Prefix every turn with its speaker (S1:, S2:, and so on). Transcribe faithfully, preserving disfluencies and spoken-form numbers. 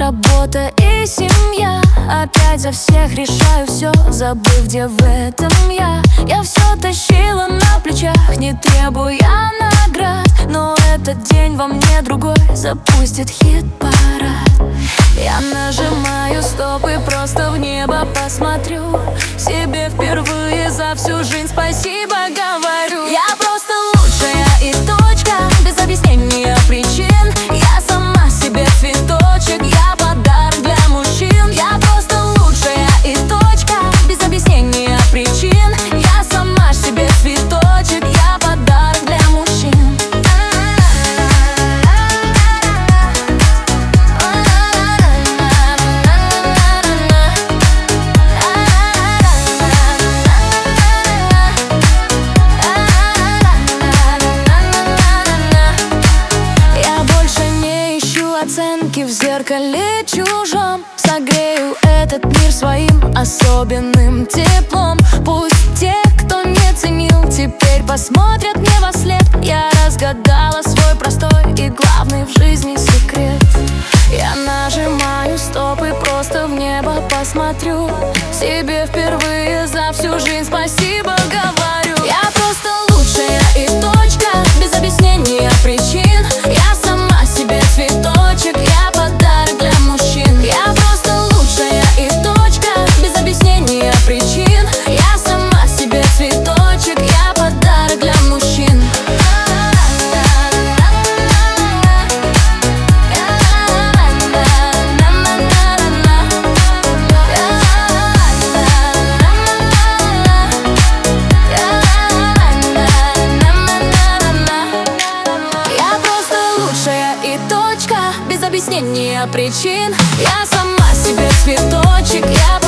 S1: работа и семья. Опять за всех решаю все, забыв, где в этом я. Я все тащила на плечах, не требуя наград. Но этот день во мне другой запустит хит-парад. Я нажимаю стоп и просто в небо посмотрю. Себе впервые за всю жизнь спасибо говорю. Я просто лучшая и точка, без объяснения причин. Я сама себе цветочек, я подарок для мужчин. Я просто лучшая и точка, без объяснения причин. Я сама себе цветочек, я подарок для мужчин. Оценки в зеркале чужом, согрею этот мир своим особенным теплом. Пусть те, кто не ценил, теперь посмотрят мне во след. Я разгадала свой простой и главный в жизни секрет. Я нажимаю стоп и просто в небо посмотрю. Себе впервые за всю жизнь спасибо говорю. Я просто лучшая и точка, без объяснения причин. Я сама себе цветочек, я подарок для мужчин. Я просто лучшая и точка, без объяснения причин. Я сама себе цветочек, я подарок для мужчин. Без объяснения причин. Я сама себе цветочек, я